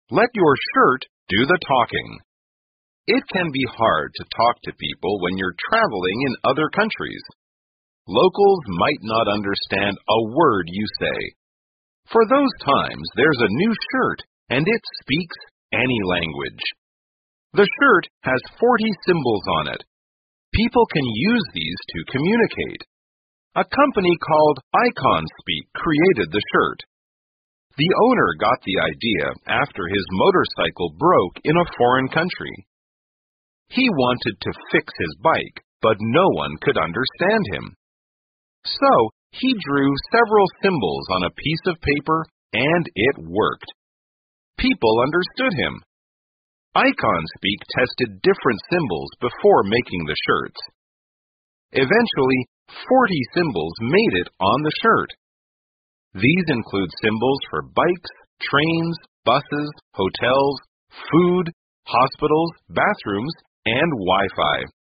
Let your shirt do the talking. It can be hard to talk to people when you're traveling in other countries. Locals might not understand a word you say. For those times, there's a new shirt, and it speaks any language. The shirt has 40 symbols on it. People can use these to communicate. A company called IconSpeak created the shirt. The owner got the idea after his motorcycle broke in a foreign country. He wanted to fix his bike, but no one could understand him. So, he drew several symbols on a piece of paper, and it worked. People understood him. IconSpeak tested different symbols before making the shirts. Eventually, 40 symbols made it on the shirt. These include symbols for bikes, trains, buses, hotels, food, hospitals, bathrooms, and Wi-Fi.